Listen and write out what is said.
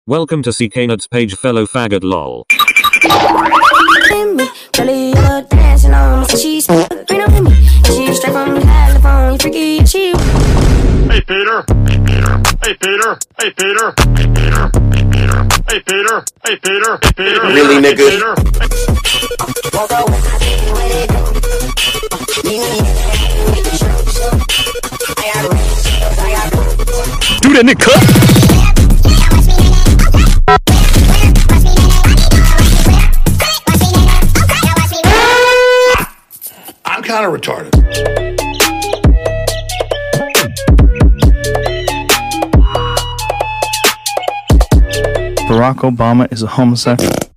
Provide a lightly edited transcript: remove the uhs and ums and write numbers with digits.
Welcome to CKNUT's page, fellow faggot lol. Hey Peter. Hey Peter. Hey Peter. Hey Peter. Hey Peter. Hey Peter. Hey Peter. Hey Peter. Really, nigga? Do that, nigga. I'm kind of retarded. Barack Obama is a homosexual.